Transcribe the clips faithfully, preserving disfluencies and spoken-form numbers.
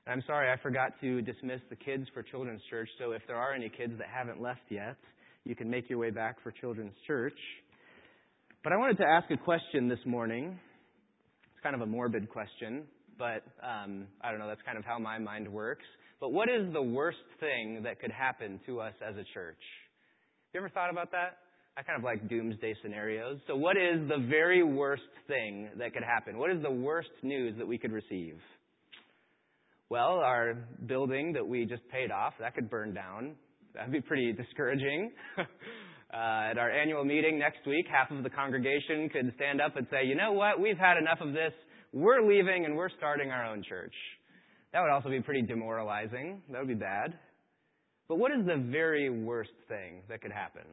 And I'm sorry, I forgot to dismiss the kids for Children's Church, so if there are any kids that haven't left yet, you can make your way back for Children's Church. But I wanted to ask a question this morning. It's kind of a morbid question, but um, I don't know, that's kind of how my mind works. But what is the worst thing that could happen to us as a church? Have you ever thought about that? I kind of like doomsday scenarios. So what is the very worst thing that could happen? What is the worst news that we could receive? Well, our building that we just paid off, that could burn down. That would be pretty discouraging. uh, at our annual meeting next week, half of the congregation could stand up and say, you know what, we've had enough of this. We're leaving and we're starting our own church. That would also be pretty demoralizing. That would be bad. But what is the very worst thing that could happen?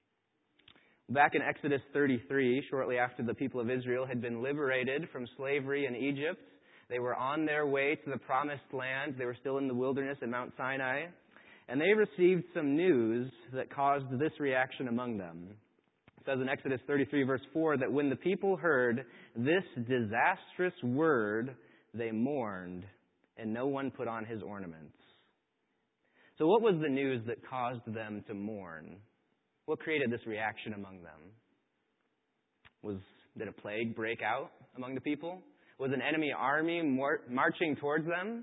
Back in Exodus thirty-three, shortly after the people of Israel had been liberated from slavery in Egypt, they were on their way to the promised land. They were still in the wilderness at Mount Sinai. And they received some news that caused this reaction among them. It says in Exodus thirty-three, verse four, that when the people heard this disastrous word, they mourned, and no one put on his ornaments. So what was the news that caused them to mourn? What created this reaction among them? Was did a plague break out among the people? Was an enemy army mar- marching towards them?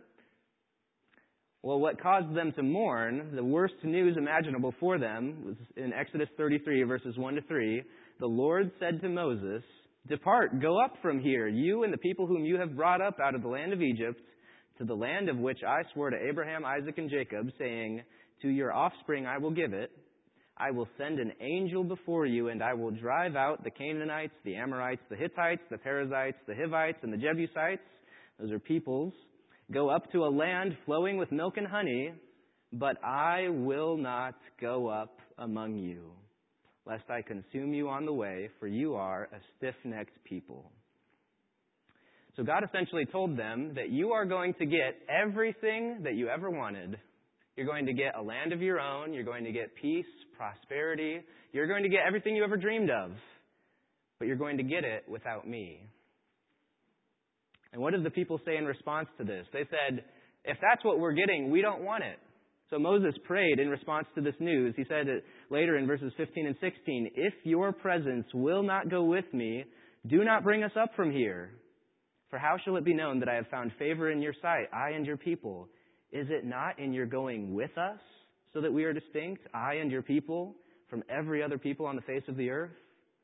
Well, what caused them to mourn, the worst news imaginable for them, was in Exodus thirty-three, verses one to three. The Lord said to Moses, "Depart, go up from here, you and the people whom you have brought up out of the land of Egypt, to the land of which I swore to Abraham, Isaac, and Jacob, saying, to your offspring I will give it. I will send an angel before you, and I will drive out the Canaanites, the Amorites, the Hittites, the Perizzites, the Hivites, and the Jebusites." Those are peoples. "Go up to a land flowing with milk and honey, but I will not go up among you, lest I consume you on the way, for you are a stiff-necked people." So God essentially told them that you are going to get everything that you ever wanted. You're going to get a land of your own. You're going to get peace, prosperity. You're going to get everything you ever dreamed of. But you're going to get it without me. And what did the people say in response to this? They said, if that's what we're getting, we don't want it. So Moses prayed in response to this news. He said it later in verses fifteen and sixteen, "If your presence will not go with me, do not bring us up from here. For how shall it be known that I have found favor in your sight, I and your people? Is it not in your going with us, so that we are distinct, I and your people, from every other people on the face of the earth?"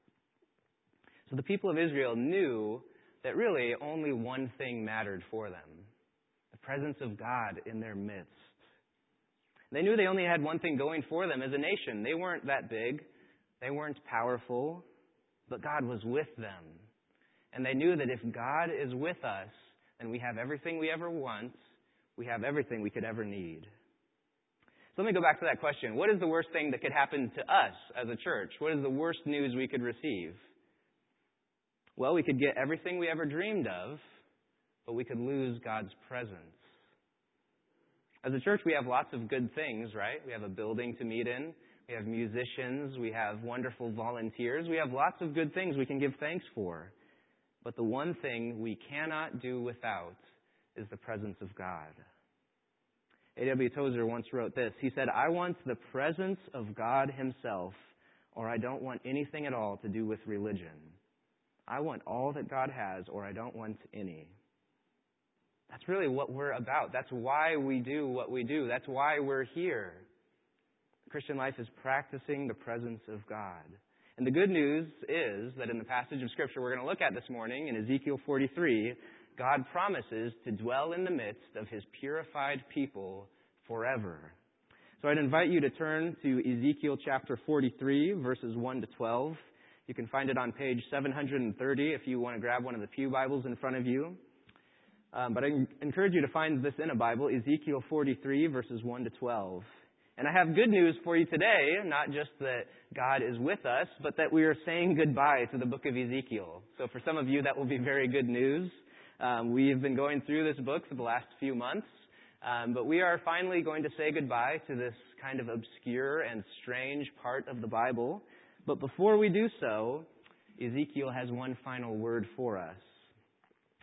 So the people of Israel knew that really only one thing mattered for them: the presence of God in their midst. They knew they only had one thing going for them as a nation. They weren't that big. They weren't powerful. But God was with them. And they knew that if God is with us, then we have everything we ever want. We have everything we could ever need. So let me go back to that question. What is the worst thing that could happen to us as a church? What is the worst news we could receive? Well, we could get everything we ever dreamed of, but we could lose God's presence. As a church, we have lots of good things, right? We have a building to meet in. We have musicians. We have wonderful volunteers. We have lots of good things we can give thanks for. But the one thing we cannot do without is the presence of God. A W Tozer once wrote this. He said, "I want the presence of God himself, or I don't want anything at all to do with religion. I want all that God has, or I don't want any." That's really what we're about. That's why we do what we do. That's why we're here. Christian life is practicing the presence of God. And the good news is that in the passage of Scripture we're going to look at this morning, in Ezekiel forty-three, God promises to dwell in the midst of his purified people forever. So I'd invite you to turn to Ezekiel chapter forty-three, verses one to twelve. You can find it on page seven hundred thirty if you want to grab one of the pew Bibles in front of you. Um, but I encourage you to find this in a Bible, Ezekiel forty-three, verses one to twelve. And I have good news for you today, not just that God is with us, but that we are saying goodbye to the book of Ezekiel. So for some of you, that will be very good news. Um, we have been going through this book for the last few months, um, but we are finally going to say goodbye to this kind of obscure and strange part of the Bible. But before we do so, Ezekiel has one final word for us.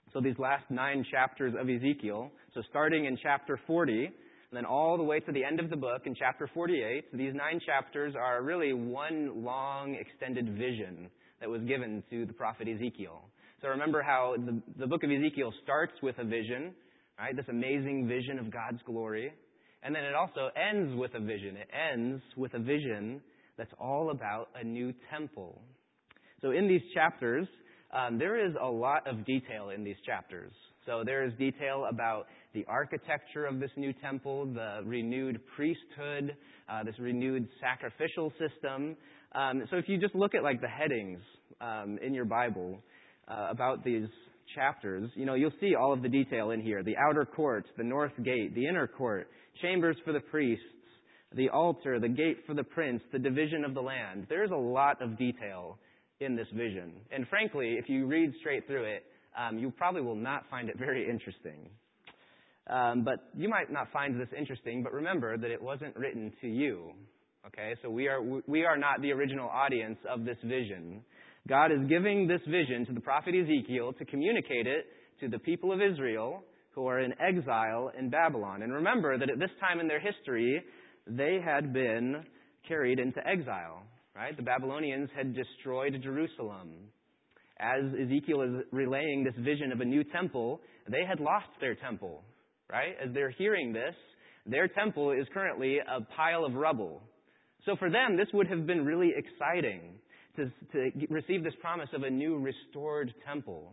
So these last nine chapters of Ezekiel, so starting in chapter forty, and then all the way to the end of the book in chapter forty-eight, these nine chapters are really one long extended vision that was given to the prophet Ezekiel. So remember how the, the book of Ezekiel starts with a vision, right? This amazing vision of God's glory. And then it also ends with a vision. It ends with a vision that's all about a new temple. So in these chapters, um, there is a lot of detail in these chapters. So there is detail about the architecture of this new temple, the renewed priesthood, uh, this renewed sacrificial system. Um, so if you just look at like the headings um, in your Bible uh, about these chapters, you know, you'll see all of the detail in here. The outer court, the north gate, the inner court, chambers for the priests, the altar, the gate for the prince, the division of the land. There's a lot of detail in this vision. And frankly, if you read straight through it, um, you probably will not find it very interesting. Um, but you might not find this interesting, but remember that it wasn't written to you. Okay, so we are we are not the original audience of this vision. God is giving this vision to the prophet Ezekiel to communicate it to the people of Israel who are in exile in Babylon. And remember that at this time in their history, they had been carried into exile, right? The Babylonians had destroyed Jerusalem. As Ezekiel is relaying this vision of a new temple, they had lost their temple, right? As they're hearing this, their temple is currently a pile of rubble. So for them, this would have been really exciting to, to receive this promise of a new restored temple.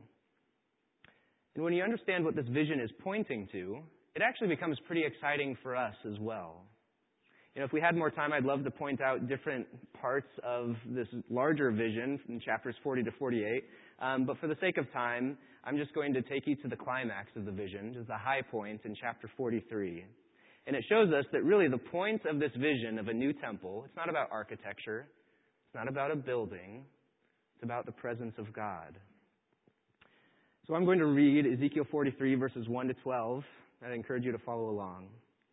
And when you understand what this vision is pointing to, it actually becomes pretty exciting for us as well. You know, if we had more time, I'd love to point out different parts of this larger vision from chapters forty to forty-eight. Um, but for the sake of time, I'm just going to take you to the climax of the vision, just the high point in chapter forty-three. And it shows us that really the point of this vision of a new temple, it's not about architecture, it's not about a building, it's about the presence of God. So I'm going to read Ezekiel forty-three, verses one to twelve. I'd encourage you to follow along.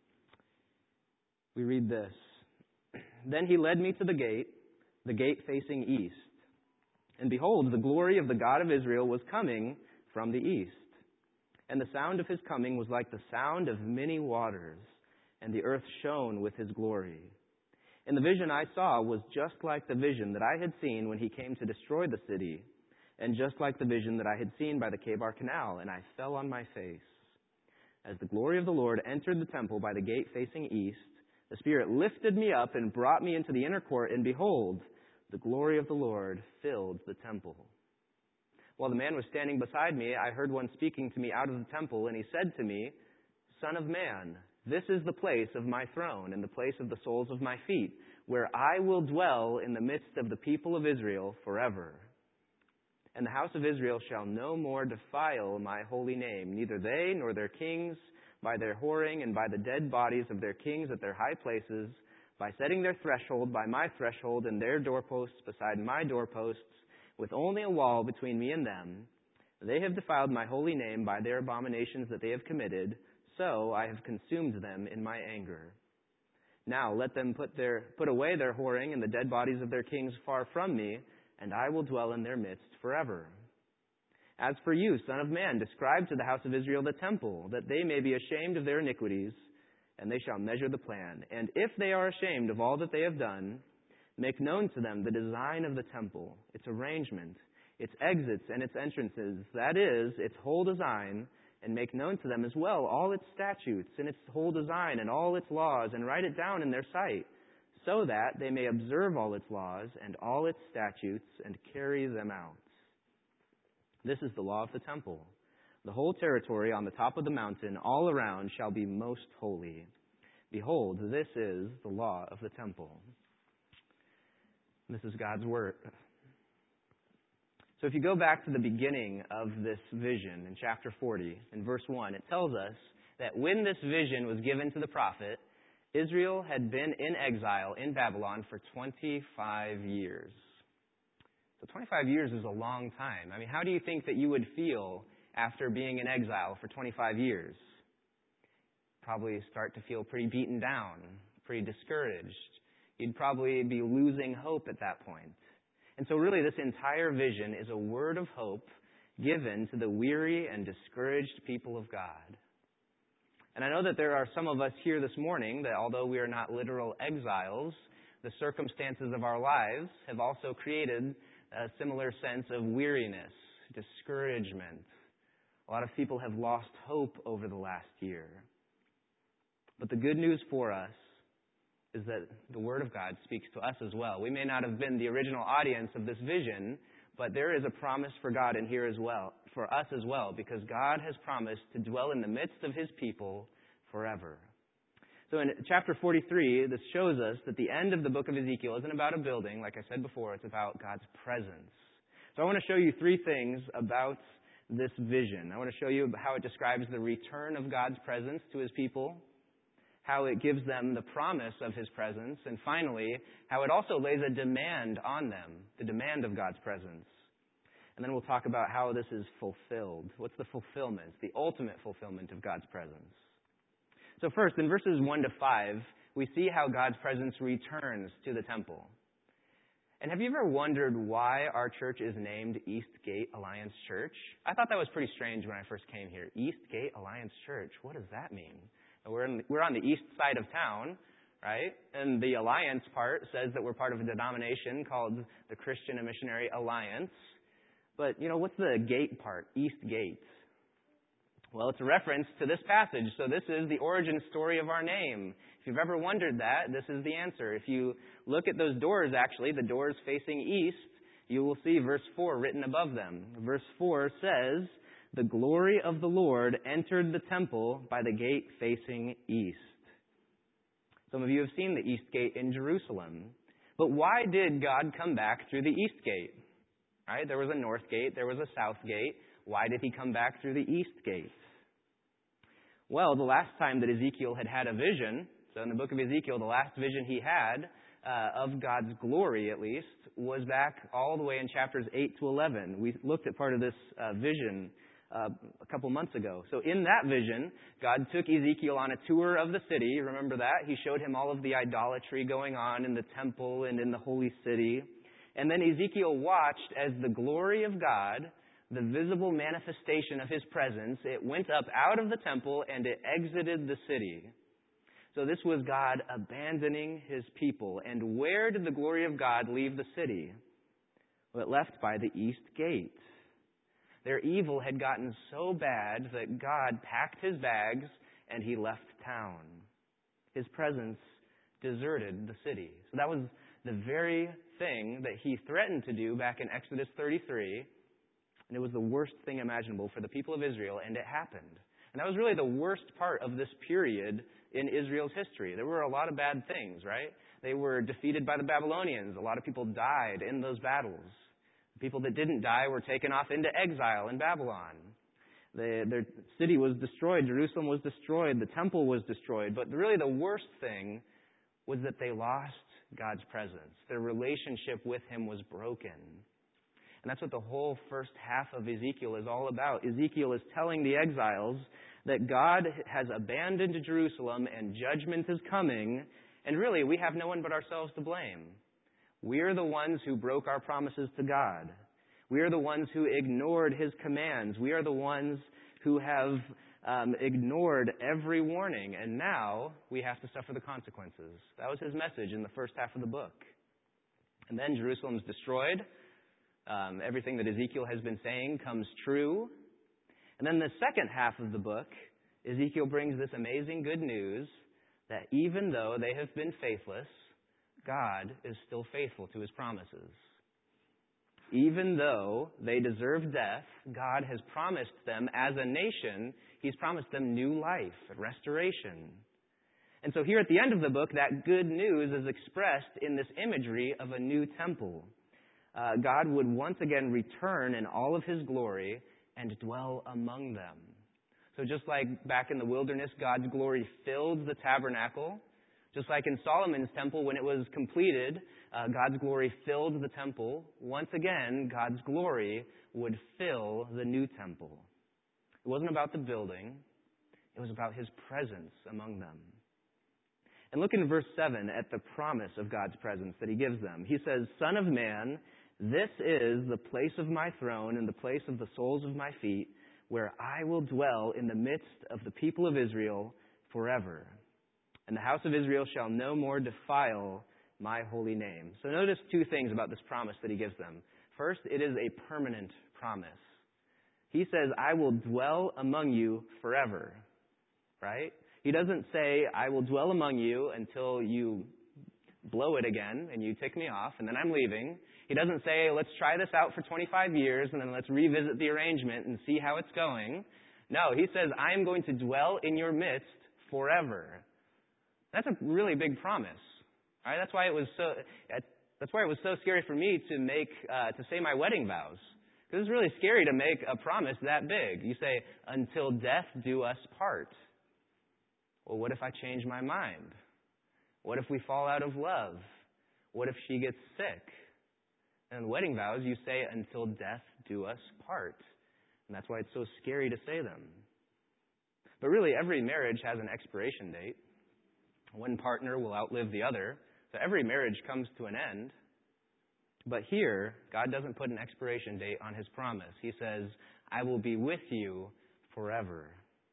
We read this. Then he led me to the gate, the gate facing east. And behold, the glory of the God of Israel was coming from the east. And the sound of his coming was like the sound of many waters, and the earth shone with his glory. And the vision I saw was just like the vision that I had seen when he came to destroy the city, and just like the vision that I had seen by the Kebar Canal, and I fell on my face. As the glory of the Lord entered the temple by the gate facing east, the Spirit lifted me up and brought me into the inner court, and behold, the glory of the Lord filled the temple. While the man was standing beside me, I heard one speaking to me out of the temple, and he said to me, Son of man, this is the place of my throne and the place of the soles of my feet, where I will dwell in the midst of the people of Israel forever. And the house of Israel shall no more defile my holy name, neither they nor their kings, by their whoring and by the dead bodies of their kings at their high places, by setting their threshold by my threshold and their doorposts beside my doorposts, with only a wall between me and them. They have defiled my holy name by their abominations that they have committed, so I have consumed them in my anger. Now let them put their put away their whoring and the dead bodies of their kings far from me, and I will dwell in their midst forever. As for you, Son of man, describe to the house of Israel the temple, that they may be ashamed of their iniquities, and they shall measure the plan. And if they are ashamed of all that they have done, make known to them the design of the temple, its arrangement, its exits and its entrances, that is, its whole design, and make known to them as well all its statutes and its whole design and all its laws, and write it down in their sight, so that they may observe all its laws and all its statutes and carry them out. This is the law of the temple. The whole territory on the top of the mountain all around shall be most holy. Behold, this is the law of the temple. This is God's word. So if you go back to the beginning of this vision in chapter forty, in verse one, it tells us that when this vision was given to the prophet, Israel had been in exile in Babylon for twenty-five years. So twenty-five years is a long time. I mean, how do you think that you would feel after being in exile for twenty-five years? Probably start to feel pretty beaten down, pretty discouraged. You'd probably be losing hope at that point. And so really this entire vision is a word of hope given to the weary and discouraged people of God. And I know that there are some of us here this morning that although we are not literal exiles, the circumstances of our lives have also created a similar sense of weariness, discouragement. A lot of people have lost hope over the last year. But the good news for us is that the Word of God speaks to us as well. We may not have been the original audience of this vision, but there is a promise for God in here as well, for us as well, because God has promised to dwell in the midst of His people forever. So in chapter forty-three, this shows us that the end of the book of Ezekiel isn't about a building. Like I said before, it's about God's presence. So I want to show you three things about this vision. I want to show you how it describes the return of God's presence to His people, how it gives them the promise of His presence, and finally, how it also lays a demand on them, the demand of God's presence. And then we'll talk about how this is fulfilled. What's the fulfillment, the ultimate fulfillment of God's presence? So first, in verses one to five, we see how God's presence returns to the temple. And have you ever wondered why our church is named East Gate Alliance Church? I thought that was pretty strange when I first came here. East Gate Alliance Church, what does that mean? We're, in, we're on the east side of town, right? And the alliance part says that we're part of a denomination called the Christian and Missionary Alliance. But, you know, what's the gate part, East Gate? Well, it's a reference to this passage. So this is the origin story of our name. If you've ever wondered that, this is the answer. If you look at those doors, actually, the doors facing east, you will see verse four written above them. Verse four says, "The glory of the Lord entered the temple by the gate facing east." Some of you have seen the east gate in Jerusalem. But why did God come back through the east gate? Right? There was a north gate, there was a south gate. Why did He come back through the east gate? Well, the last time that Ezekiel had had a vision, so in the book of Ezekiel, the last vision he had uh, of God's glory, at least, was back all the way in chapters eight to eleven. We looked at part of this uh, vision uh, a couple months ago. So in that vision, God took Ezekiel on a tour of the city. Remember that? He showed him all of the idolatry going on in the temple and in the holy city. And then Ezekiel watched as the glory of God, the visible manifestation of His presence, it went up out of the temple and it exited the city. So this was God abandoning His people. And where did the glory of God leave the city? Well, it left by the east gate. Their evil had gotten so bad that God packed His bags and He left town. His presence deserted the city. So that was the very thing that He threatened to do back in Exodus thirty-three. And it was the worst thing imaginable for the people of Israel, and it happened. And that was really the worst part of this period in Israel's history. There were a lot of bad things, right? They were defeated by the Babylonians. A lot of people died in those battles. The people that didn't die were taken off into exile in Babylon. The, their city was destroyed. Jerusalem was destroyed. The temple was destroyed. But really the worst thing was that they lost God's presence. Their relationship with Him was broken. And that's what the whole first half of Ezekiel is all about. Ezekiel is telling the exiles that God has abandoned Jerusalem and judgment is coming. And really, we have no one but ourselves to blame. We are the ones who broke our promises to God. We are the ones who ignored His commands. We are the ones who have um, ignored every warning. And now we have to suffer the consequences. That was His message in the first half of the book. And then Jerusalem's destroyed. Um, everything that Ezekiel has been saying comes true. And then the second half of the book, Ezekiel brings this amazing good news that even though they have been faithless, God is still faithful to His promises. Even though they deserve death, God has promised them as a nation, He's promised them new life, restoration. And so here at the end of the book, that good news is expressed in this imagery of a new temple. Uh, God would once again return in all of His glory and dwell among them. So just like back in the wilderness, God's glory filled the tabernacle. Just like in Solomon's temple, when it was completed, uh, God's glory filled the temple. Once again, God's glory would fill the new temple. It wasn't about the building. It was about His presence among them. And look in verse seven at the promise of God's presence that He gives them. He says, "Son of man, This is the place of my throne and the place of the soles of my feet, where I will dwell in the midst of the people of Israel forever. And the house of Israel shall no more defile my holy name. So notice two things about this promise that he gives them. First, it is a permanent promise. He says, I will dwell among you forever, right? He doesn't say, I will dwell among you until you blow it again and you tick me off and then I'm leaving. He doesn't say, let's try this out for twenty-five years and then let's revisit the arrangement and see how it's going. No, he says, I am going to dwell in your midst forever. That's a really big promise. All right, that's why it was so. That's why it was so scary for me to make uh, to say my wedding vows. Because it's really scary to make a promise that big. You say, "Until death do us part." Well, what if I change my mind? What if we fall out of love? What if she gets sick? And in wedding vows, you say, "Until death do us part," and that's why it's so scary to say them. But really, every marriage has an expiration date. One partner will outlive the other. So every marriage comes to an end. But here, God doesn't put an expiration date on his promise. He says, I will be with you forever.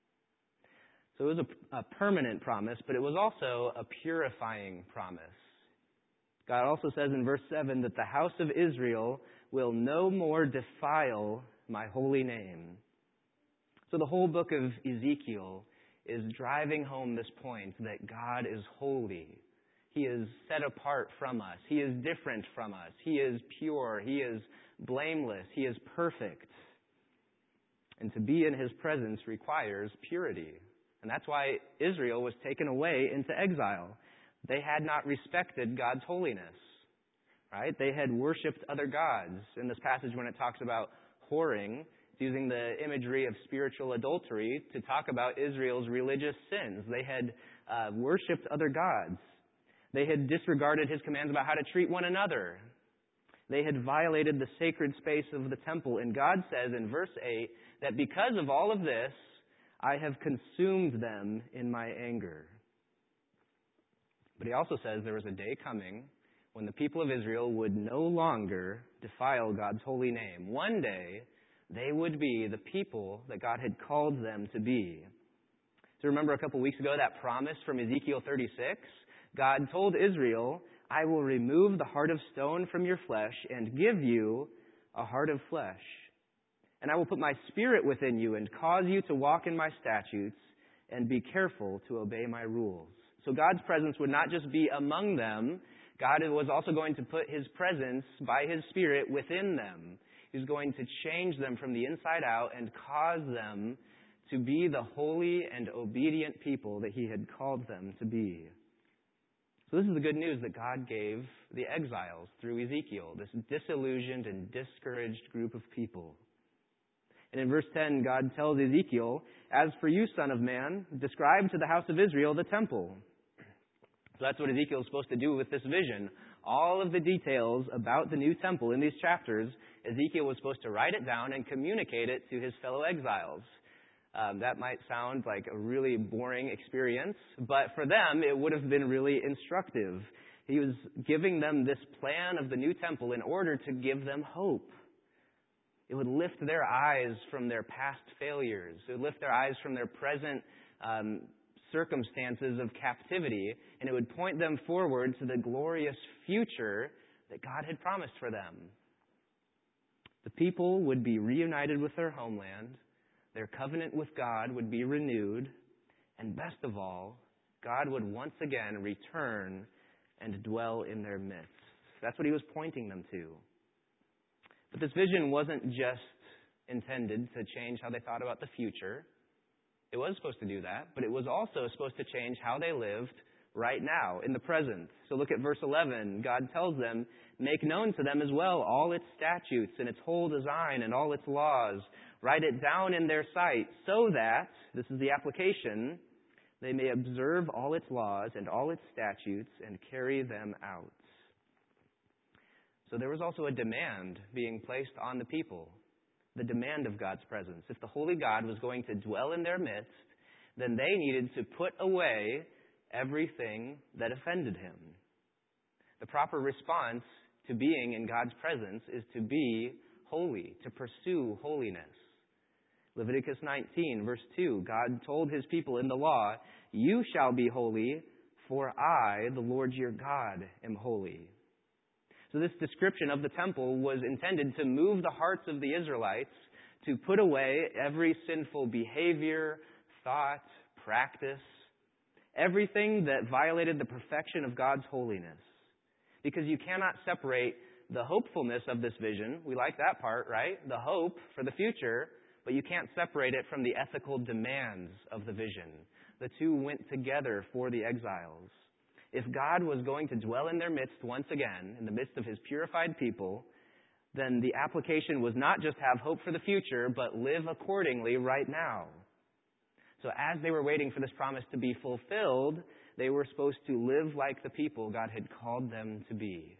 So it was a, a permanent promise, but it was also a purifying promise. God also says in verse seven that the house of Israel will no more defile my holy name. So the whole book of Ezekiel is driving home this point that God is holy. He is set apart from us. He is different from us. He is pure. He is blameless. He is perfect. And to be in his presence requires purity. And that's why Israel was taken away into exile. They had not respected God's holiness. Right? They had worshipped other gods. In this passage when it talks about whoring, using the imagery of spiritual adultery to talk about Israel's religious sins. They had uh, worshipped other gods. They had disregarded his commands about how to treat one another. They had violated the sacred space of the temple. And God says in verse eight that because of all of this, I have consumed them in my anger. But he also says there was a day coming when the people of Israel would no longer defile God's holy name. One day, they would be the people that God had called them to be. So remember a couple weeks ago that promise from Ezekiel thirty-six? God told Israel, I will remove the heart of stone from your flesh and give you a heart of flesh. And I will put my spirit within you and cause you to walk in my statutes and be careful to obey my rules. So God's presence would not just be among them. God was also going to put his presence by his spirit within them. He's going to change them from the inside out and cause them to be the holy and obedient people that he had called them to be. So this is the good news that God gave the exiles through Ezekiel, this disillusioned and discouraged group of people. And in verse ten, God tells Ezekiel, as for you, son of man, describe to the house of Israel the temple. So that's what Ezekiel is supposed to do with this vision. All of the details about the new temple in these chapters, Ezekiel was supposed to write it down and communicate it to his fellow exiles. Um, that might sound like a really boring experience, but for them, it would have been really instructive. He was giving them this plan of the new temple in order to give them hope. It would lift their eyes from their past failures. It would lift their eyes from their present um, circumstances of captivity, and it would point them forward to the glorious future that God had promised for them. The people would be reunited with their homeland. Their covenant with God would be renewed. And best of all, God would once again return and dwell in their midst. That's what he was pointing them to. But this vision wasn't just intended to change how they thought about the future. It was supposed to do that, but it was also supposed to change how they lived right now, in the present. So look at verse eleven. God tells them, make known to them as well all its statutes and its whole design and all its laws. Write it down in their sight so that, this is the application, they may observe all its laws and all its statutes and carry them out. So there was also a demand being placed on the people, the demand of God's presence. If the holy God was going to dwell in their midst, then they needed to put away everything that offended him. The proper response to being in God's presence is to be holy, to pursue holiness. Leviticus nineteen, verse two, God told his people in the law, "You shall be holy, for I, the Lord your God, am holy." So this description of the temple was intended to move the hearts of the Israelites to put away every sinful behavior, thought, practice, everything that violated the perfection of God's holiness. Because you cannot separate the hopefulness of this vision. We like that part, right? The hope for the future, but you can't separate it from the ethical demands of the vision. The two went together for the exiles. If God was going to dwell in their midst once again, in the midst of his purified people, then the application was not just have hope for the future, but live accordingly right now. So as they were waiting for this promise to be fulfilled, they were supposed to live like the people God had called them to be.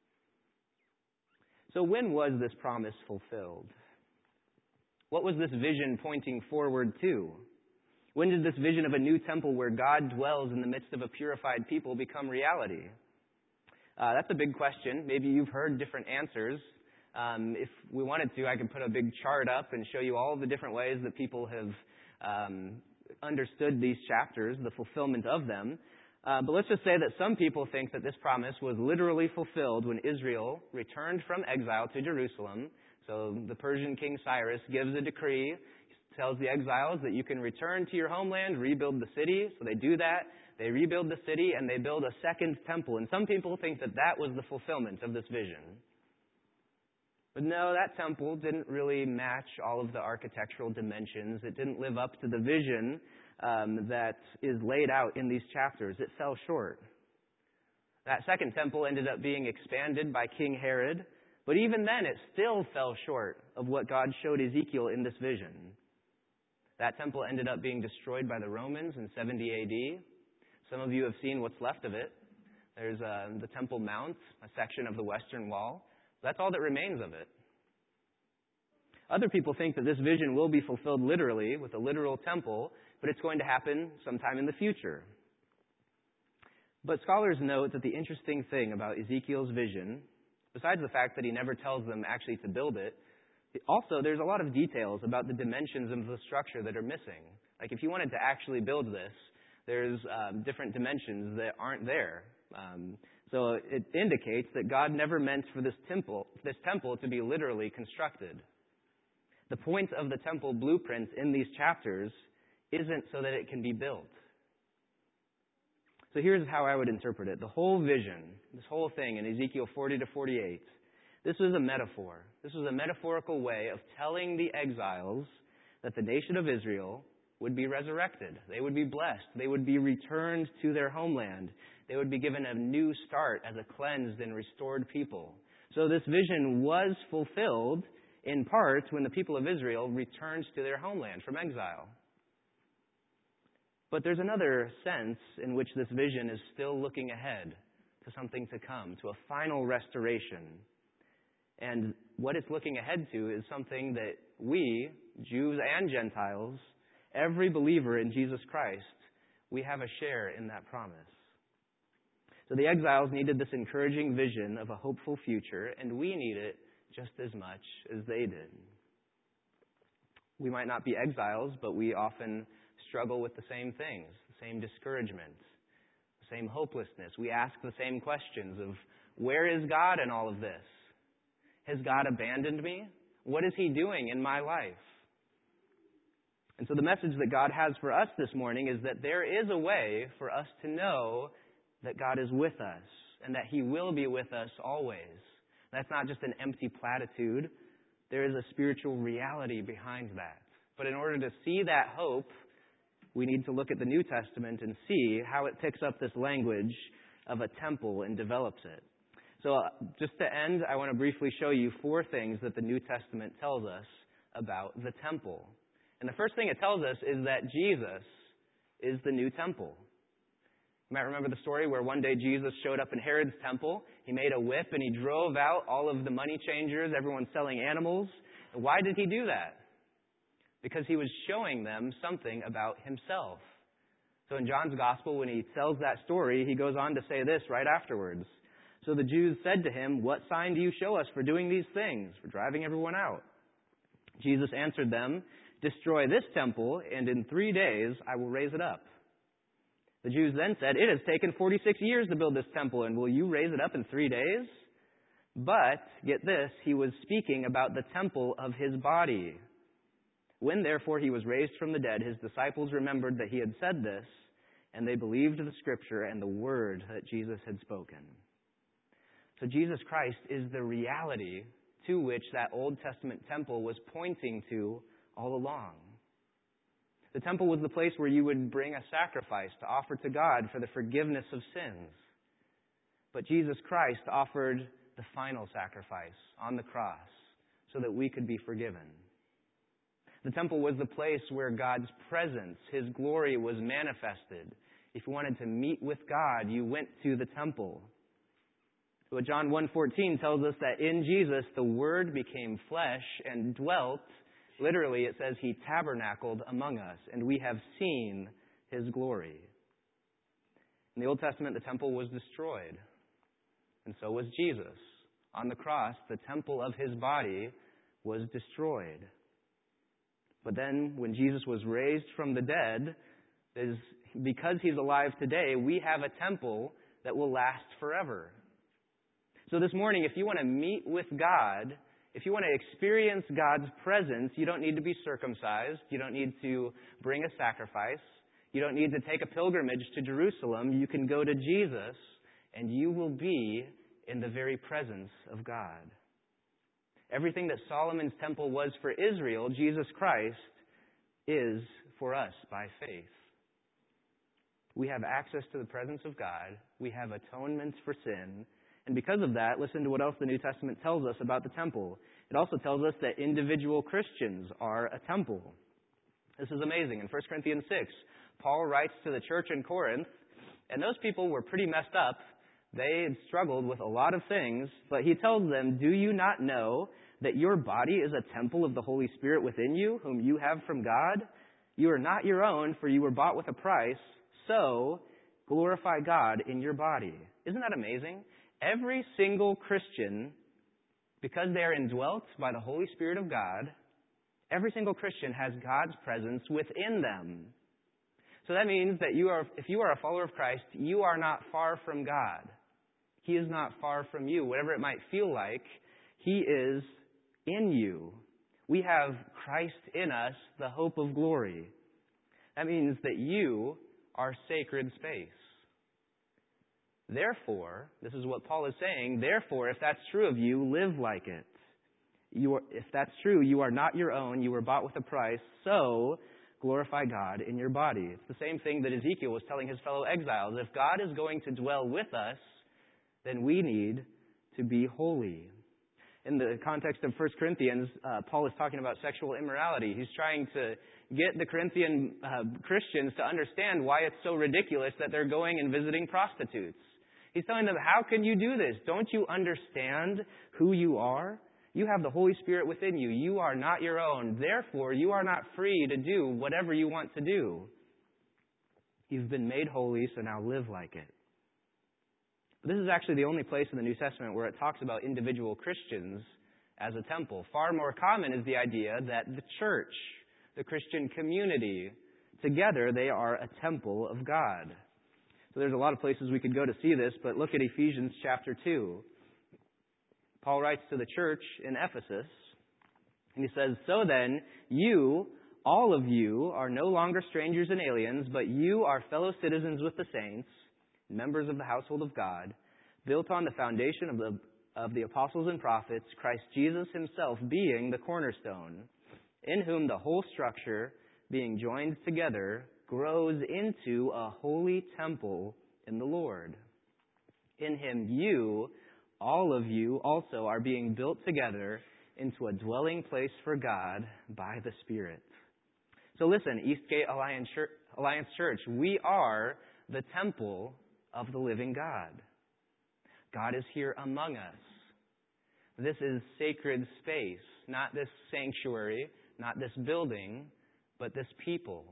So when was this promise fulfilled? What was this vision pointing forward to? When did this vision of a new temple where God dwells in the midst of a purified people become reality? Uh, that's a big question. Maybe you've heard different answers. Um, if we wanted to, I could put a big chart up and show you all the different ways that people have um, understood these chapters, the fulfillment of them. Uh, but let's just say that some people think that this promise was literally fulfilled when Israel returned from exile to Jerusalem. So the Persian king Cyrus gives a decree, tells the exiles that you can return to your homeland, rebuild the city. So they do that. They rebuild the city and they build a second temple. And some people think that that was the fulfillment of this vision. But no, that temple didn't really match all of the architectural dimensions. It didn't live up to the vision um, that is laid out in these chapters. It fell short. That second temple ended up being expanded by King Herod, but even then it still fell short of what God showed Ezekiel in this vision. That temple ended up being destroyed by the Romans in seventy A D. Some of you have seen what's left of it. There's uh, the Temple Mount, a section of the Western Wall. That's all that remains of it. Other people think that this vision will be fulfilled literally with a literal temple, but it's going to happen sometime in the future. But scholars note that the interesting thing about Ezekiel's vision, besides the fact that he never tells them actually to build it, also there's a lot of details about the dimensions of the structure that are missing. Like if you wanted to actually build this, there's um, different dimensions that aren't there. Um, so it indicates that God never meant for this temple, this temple to be literally constructed. The point of the temple blueprint in these chapters isn't so that it can be built. So here's how I would interpret it. The whole vision, this whole thing in Ezekiel forty to forty-eight, this was a metaphor. This was a metaphorical way of telling the exiles that the nation of Israel would be resurrected. They would be blessed. They would be returned to their homeland. They would be given a new start as a cleansed and restored people. So this vision was fulfilled in part when the people of Israel returned to their homeland from exile. But there's another sense in which this vision is still looking ahead to something to come, to a final restoration. And what it's looking ahead to is something that we, Jews and Gentiles, every believer in Jesus Christ, we have a share in that promise. So the exiles needed this encouraging vision of a hopeful future, and we need it just as much as they did. We might not be exiles, but we often struggle with the same things, the same discouragement, the same hopelessness. We ask the same questions of, where is God in all of this? Has God abandoned me? What is he doing in my life? And so the message that God has for us this morning is that there is a way for us to know that God is with us and that he will be with us always. That's not just an empty platitude. There is a spiritual reality behind that. But in order to see that hope, we need to look at the New Testament and see how it picks up this language of a temple and develops it. So uh, just to end, I want to briefly show you four things that the New Testament tells us about the temple. And the first thing it tells us is that Jesus is the new temple. You might remember the story where one day Jesus showed up in Herod's temple. He made a whip and he drove out all of the money changers, everyone selling animals. And why did he do that? Because he was showing them something about himself. So in John's gospel, when he tells that story, he goes on to say this right afterwards. So the Jews said to him, "What sign do you show us for doing these things, for driving everyone out?" Jesus answered them, "Destroy this temple, and in three days I will raise it up." The Jews then said, "It has taken forty-six years to build this temple, and will you raise it up in three days?" But, get this, he was speaking about the temple of his body. When therefore he was raised from the dead, his disciples remembered that he had said this, and they believed the Scripture and the word that Jesus had spoken. So Jesus Christ is the reality to which that Old Testament temple was pointing to all along. The temple was the place where you would bring a sacrifice to offer to God for the forgiveness of sins. But Jesus Christ offered the final sacrifice on the cross so that we could be forgiven. The temple was the place where God's presence, His glory, was manifested. If you wanted to meet with God, you went to the temple. But John one fourteen tells us that in Jesus, the Word became flesh and dwelt. Literally, it says He tabernacled among us, and we have seen His glory. In the Old Testament, the temple was destroyed, and so was Jesus. On the cross, the temple of His body was destroyed. But then, when Jesus was raised from the dead, is because He's alive today, we have a temple that will last forever. So this morning, if you want to meet with God, if you want to experience God's presence, you don't need to be circumcised. You don't need to bring a sacrifice. You don't need to take a pilgrimage to Jerusalem. You can go to Jesus, and you will be in the very presence of God. Everything that Solomon's temple was for Israel, Jesus Christ is for us by faith. We have access to the presence of God. We have atonement for sin. And because of that, listen to what else the New Testament tells us about the temple. It also tells us that individual Christians are a temple. This is amazing. In First Corinthians six, Paul writes to the church in Corinth, and those people were pretty messed up. They had struggled with a lot of things, but he tells them, "Do you not know that your body is a temple of the Holy Spirit within you, whom you have from God? You are not your own, for you were bought with a price. So glorify God in your body." Isn't that amazing? Every single Christian, because they are indwelt by the Holy Spirit of God, every single Christian has God's presence within them. So that means that you are, if you are a follower of Christ, you are not far from God. He is not far from you. Whatever it might feel like, He is in you. We have Christ in us, the hope of glory. That means that you are sacred space. Therefore, this is what Paul is saying, therefore, if that's true of you, live like it. You are, if that's true, you are not your own, you were bought with a price, so glorify God in your body. It's the same thing that Ezekiel was telling his fellow exiles. If God is going to dwell with us, then we need to be holy. In the context of First Corinthians, uh, Paul is talking about sexual immorality. He's trying to get the Corinthian uh, Christians to understand why it's so ridiculous that they're going and visiting prostitutes. He's telling them, how can you do this? Don't you understand who you are? You have the Holy Spirit within you. You are not your own. Therefore, you are not free to do whatever you want to do. You've been made holy, so now live like it. This is actually the only place in the New Testament where it talks about individual Christians as a temple. Far more common is the idea that the church, the Christian community, together they are a temple of God. So there's a lot of places we could go to see this, but look at Ephesians chapter two. Paul writes to the church in Ephesus, and he says, "So then, you, all of you, are no longer strangers and aliens, but you are fellow citizens with the saints, members of the household of God, built on the foundation of the of the apostles and prophets, Christ Jesus Himself being the cornerstone, in whom the whole structure, being joined together, grows into a holy temple in the Lord. In Him you, all of you, also are being built together into a dwelling place for God by the Spirit." So listen, Eastgate Alliance Church, Alliance Church, we are the temple of the living God. God is here among us. This is sacred space, not this sanctuary, not this building, but this people.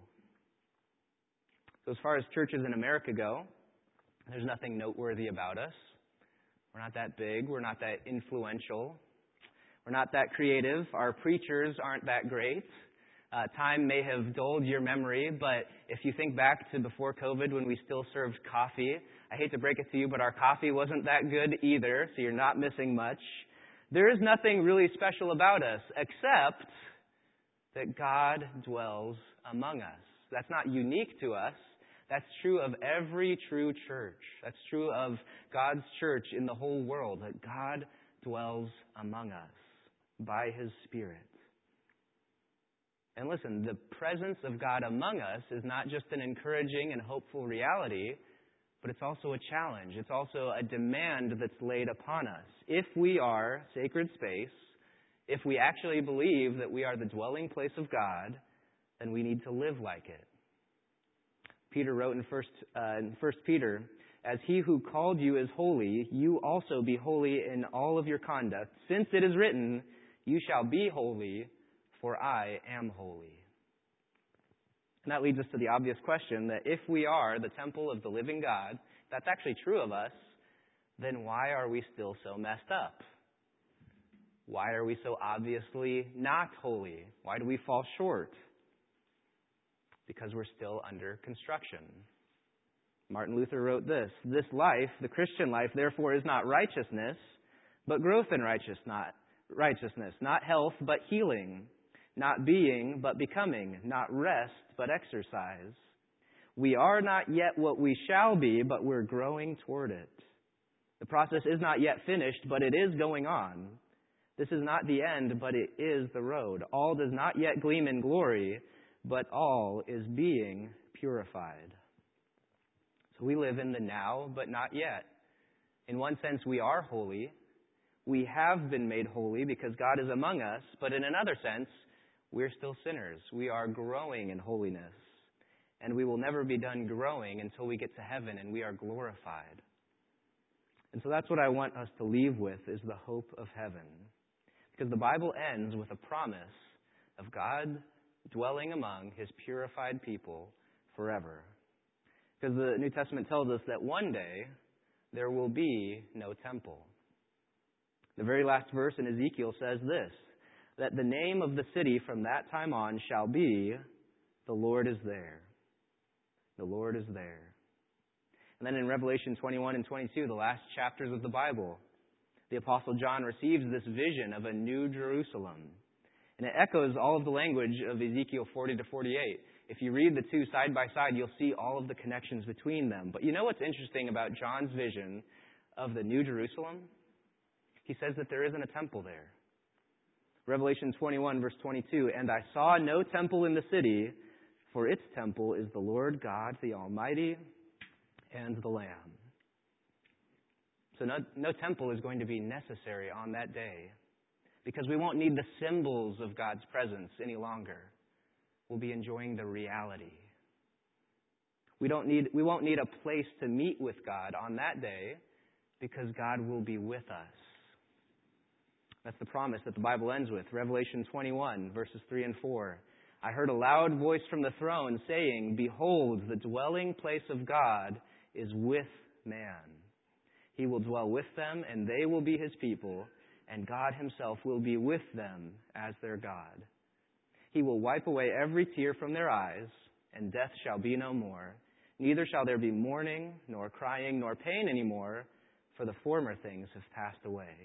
So as far as churches in America go, there's nothing noteworthy about us. We're not that big. We're not that influential. We're not that creative. Our preachers aren't that great. Uh, time may have dulled your memory, but if you think back to before COVID when we still served coffee, I hate to break it to you, but our coffee wasn't that good either, so you're not missing much. There is nothing really special about us except that God dwells among us. That's not unique to us. That's true of every true church. That's true of God's church in the whole world, that God dwells among us by His Spirit. And listen, the presence of God among us is not just an encouraging and hopeful reality, but it's also a challenge. It's also a demand that's laid upon us. If we are sacred space, if we actually believe that we are the dwelling place of God, then we need to live like it. Peter wrote in First, uh, in First Peter, "As He who called you is holy, you also be holy in all of your conduct, since it is written, 'You shall be holy, for I am holy.'" And that leads us to the obvious question that if we are the temple of the living God, that's actually true of us, then why are we still so messed up? Why are we so obviously not holy? Why do we fall short? Because we're still under construction. Martin Luther wrote this, "This life, the Christian life, therefore is not righteousness, but growth in righteous, not righteousness, not health, but healing, not being, but becoming, not rest, but exercise. We are not yet what we shall be, but we're growing toward it. The process is not yet finished, but it is going on. This is not the end, but it is the road. All does not yet gleam in glory, but all is being purified." So we live in the now, but not yet. In one sense, we are holy. We have been made holy because God is among us, but in another sense, we're still sinners. We are growing in holiness, and we will never be done growing until we get to heaven and we are glorified. And so that's what I want us to leave with, is the hope of heaven. Because the Bible ends with a promise of God dwelling among His purified people forever. Because the New Testament tells us that one day there will be no temple. The very last verse in Ezekiel says this, that the name of the city from that time on shall be, "The Lord is there." The Lord is there. And then in Revelation twenty-one and twenty-two, the last chapters of the Bible, the Apostle John receives this vision of a new Jerusalem. And it echoes all of the language of Ezekiel forty to forty-eight. If you read the two side by side, you'll see all of the connections between them. But you know what's interesting about John's vision of the New Jerusalem? He says that there isn't a temple there. Revelation twenty-one, verse twenty-two, "And I saw no temple in the city, for its temple is the Lord God, the Almighty, and the Lamb." So no, no temple is going to be necessary on that day, because we won't need the symbols of God's presence any longer. We'll be enjoying the reality. We don't need, we won't need a place to meet with God on that day, because God will be with us. That's the promise that the Bible ends with. Revelation twenty-one, verses three and four. "I heard a loud voice from the throne saying, 'Behold, the dwelling place of God is with man. He will dwell with them, and they will be His people, and God Himself will be with them as their God. He will wipe away every tear from their eyes, and death shall be no more. Neither shall there be mourning, nor crying, nor pain anymore, for the former things have passed away.'"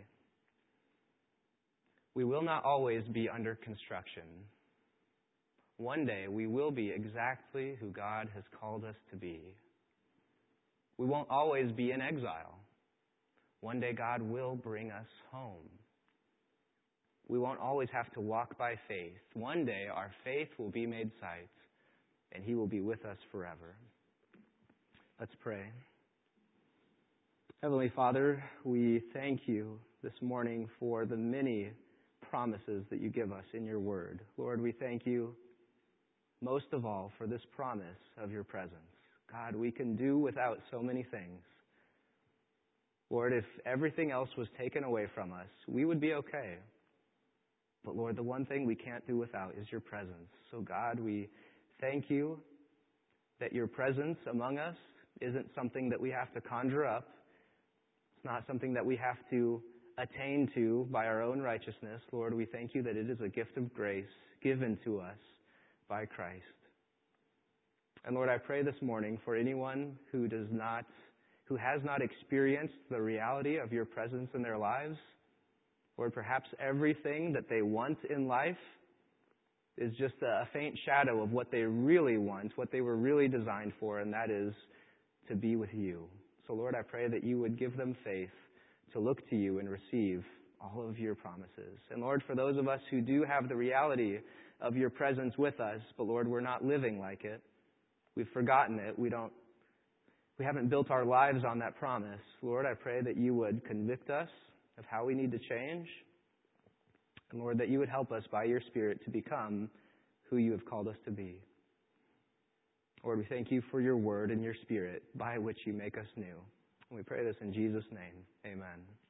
We will not always be under construction. One day we will be exactly who God has called us to be. We won't always be in exile. One day God will bring us home. We won't always have to walk by faith. One day our faith will be made sight, and He will be with us forever. Let's pray. Heavenly Father, we thank You this morning for the many promises that You give us in Your Word. Lord, we thank You most of all for this promise of Your presence. God, we can do without so many things. Lord, if everything else was taken away from us, we would be okay. But Lord, the one thing we can't do without is Your presence. So God, we thank You that Your presence among us isn't something that we have to conjure up. It's not something that we have to attain to by our own righteousness. Lord, we thank you that it is a gift of grace given to us by Christ. And Lord, I pray this morning for anyone who does not, who has not experienced the reality of your presence in their lives. Lord, perhaps everything that they want in life is just a faint shadow of what they really want, what they were really designed for, and that is to be with you. So Lord, I pray that you would give them faith to look to you and receive all of your promises. And Lord, for those of us who do have the reality of your presence with us, but Lord, we're not living like it. We've forgotten it. We don't, we haven't built our lives on that promise. Lord, I pray that you would convict us of how we need to change. And Lord, that you would help us by your Spirit to become who you have called us to be. Lord, we thank you for your word and your Spirit by which you make us new. And we pray this in Jesus' name. Amen.